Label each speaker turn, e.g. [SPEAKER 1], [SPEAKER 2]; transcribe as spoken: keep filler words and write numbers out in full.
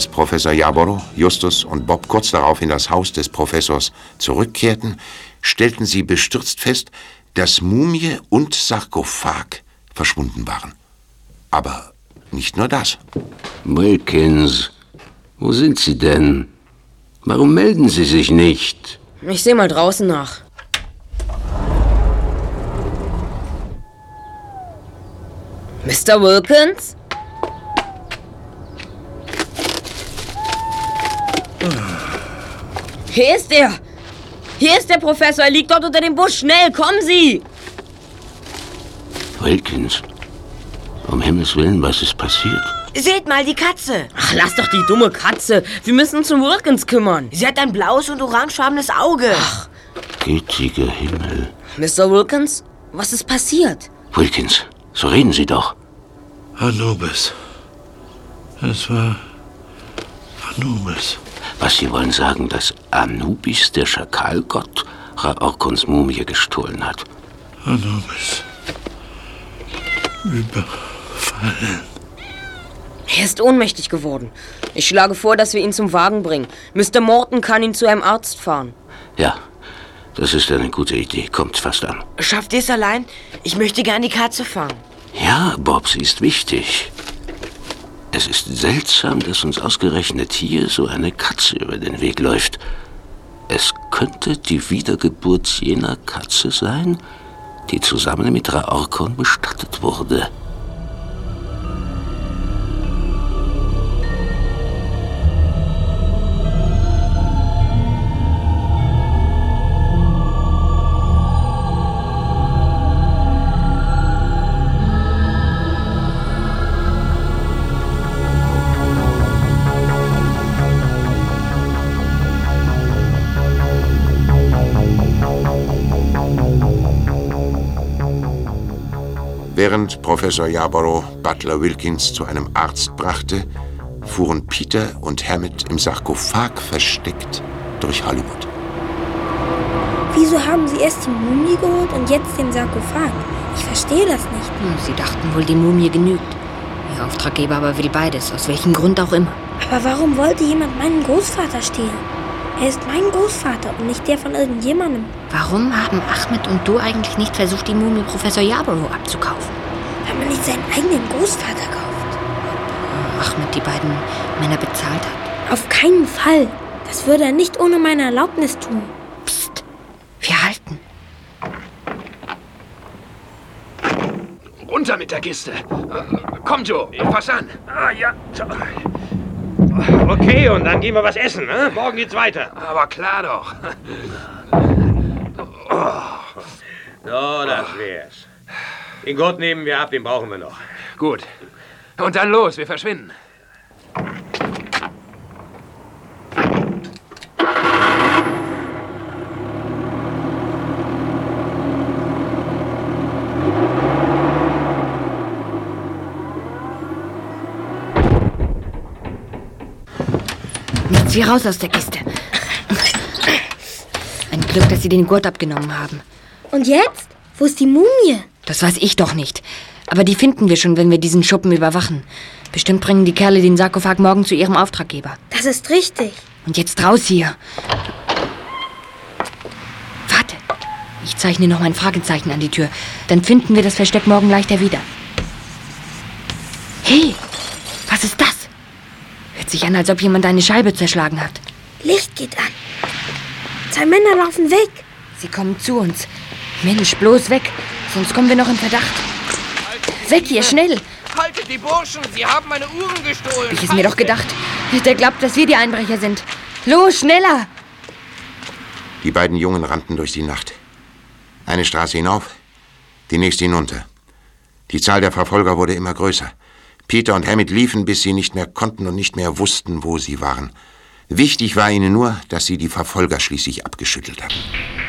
[SPEAKER 1] Als Professor Yarborough, Justus und Bob kurz darauf in das Haus des Professors zurückkehrten, stellten sie bestürzt fest, dass Mumie und Sarkophag verschwunden waren. Aber nicht nur das.
[SPEAKER 2] Wilkins, wo sind Sie denn? Warum melden Sie sich nicht?
[SPEAKER 3] Ich sehe mal draußen nach. Mister Wilkins? Hier ist er! Hier ist der Professor, er liegt dort unter dem Busch. Schnell, kommen Sie!
[SPEAKER 2] Wilkins, um Himmels Willen, was ist passiert?
[SPEAKER 4] Seht mal, die Katze.
[SPEAKER 3] Ach, lass doch die dumme Katze. Wir müssen uns um Wilkins kümmern.
[SPEAKER 4] Sie hat ein blaues und orangefarbenes Auge.
[SPEAKER 3] Ach.
[SPEAKER 2] Gütiger Himmel.
[SPEAKER 3] Mister Wilkins, was ist passiert?
[SPEAKER 2] Wilkins, so reden Sie doch.
[SPEAKER 5] Anubis. Es war Anubis.
[SPEAKER 2] Was Sie wollen sagen, dass Anubis, der Schakalgott, Raorkons Mumie gestohlen hat?
[SPEAKER 5] Anubis. Überfallen.
[SPEAKER 3] Er ist ohnmächtig geworden. Ich schlage vor, dass wir ihn zum Wagen bringen. Mister Morton kann ihn zu einem Arzt fahren.
[SPEAKER 2] Ja, das ist eine gute Idee. Kommt fast an.
[SPEAKER 4] Schafft ihr es allein? Ich möchte gern die Katze fahren.
[SPEAKER 2] Ja, Bob, sie ist wichtig. Es ist seltsam, dass uns ausgerechnet hier so eine Katze über den Weg läuft. Es könnte die Wiedergeburt jener Katze sein, die zusammen mit Raorkon bestattet wurde.
[SPEAKER 1] Während Professor Yarborough Butler Wilkins zu einem Arzt brachte, fuhren Peter und Hammett im Sarkophag versteckt durch Hollywood.
[SPEAKER 6] Wieso haben Sie erst die Mumie geholt und jetzt den Sarkophag? Ich verstehe das nicht.
[SPEAKER 7] Hm, Sie dachten wohl, die Mumie genügt. Ihr Auftraggeber aber will beides, aus welchem Grund auch immer.
[SPEAKER 6] Aber warum wollte jemand meinen Großvater stehlen? Er ist mein Großvater und nicht der von irgendjemandem.
[SPEAKER 7] Warum haben Ahmed und du eigentlich nicht versucht, die Mumie Professor Yarborough abzukaufen?
[SPEAKER 6] Weil man nicht seinen eigenen Großvater kauft.
[SPEAKER 7] Ob Ahmed die beiden Männer bezahlt hat?
[SPEAKER 6] Auf keinen Fall. Das würde er nicht ohne meine Erlaubnis tun.
[SPEAKER 7] Psst, wir halten.
[SPEAKER 8] Runter mit der Kiste. Komm, Joe, fass an.
[SPEAKER 9] Ah, ja. Okay, und dann gehen wir was essen, ne? Morgen geht's weiter.
[SPEAKER 8] Aber klar doch.
[SPEAKER 9] Oh. So, das wär's. Den Gurt nehmen wir ab, den brauchen wir noch.
[SPEAKER 8] Gut. Und dann los, wir verschwinden.
[SPEAKER 7] Nichts wie raus aus der Kiste. Ein Glück, dass Sie den Gurt abgenommen haben.
[SPEAKER 6] Und jetzt? Wo ist die Mumie?
[SPEAKER 7] Das weiß ich doch nicht. Aber die finden wir schon, wenn wir diesen Schuppen überwachen. Bestimmt bringen die Kerle den Sarkophag morgen zu ihrem Auftraggeber.
[SPEAKER 6] Das ist richtig.
[SPEAKER 7] Und jetzt raus hier. Warte. Ich zeichne noch mein Fragezeichen an die Tür. Dann finden wir das Versteck morgen leichter wieder. Hey, was ist das? Hört sich an, als ob jemand eine Scheibe zerschlagen hat.
[SPEAKER 6] Licht geht an. Zwei Männer laufen weg.
[SPEAKER 7] Sie kommen zu uns. Mensch, bloß weg, sonst kommen wir noch in Verdacht. Weg hier, schnell!
[SPEAKER 8] Haltet die Burschen, sie haben meine Uhren gestohlen.
[SPEAKER 7] Ich es mir doch gedacht. Der glaubt, dass wir die Einbrecher sind. Los, schneller!
[SPEAKER 1] Die beiden Jungen rannten durch die Nacht. Eine Straße hinauf, die nächste hinunter. Die Zahl der Verfolger wurde immer größer. Peter und Hammett liefen, bis sie nicht mehr konnten und nicht mehr wussten, wo sie waren. Wichtig war ihnen nur, dass sie die Verfolger schließlich abgeschüttelt hatten.